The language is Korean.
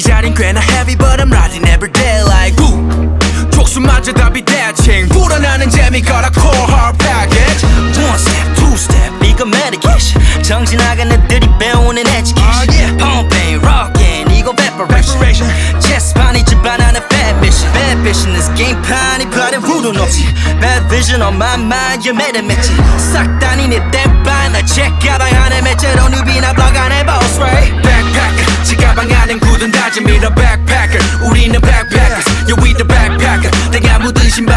이 자린 꽤나 heavy but I'm riding everyday like woo. 족수마저 답이 대칭 불어나는 재미 걸어 core hard package. One step, two step, 이거 medication. 정신 나간 애들이 배우는 education. Pumping, rocking, 이거 evaporation. 체스판이 집안하는 fat mission. Bad vision is game판이 바른 후도 높지. Bad vision on my mind, you made a match. 싹 다 니네 땜반 나 check 가방 안에 매체로 누비나 블og 안에 boss right. Backpacker 지가방 안엔 굳은 다짐이라 backpacker. 우리는 backpackers, yeah we the backpacker. 내가 묻은 신발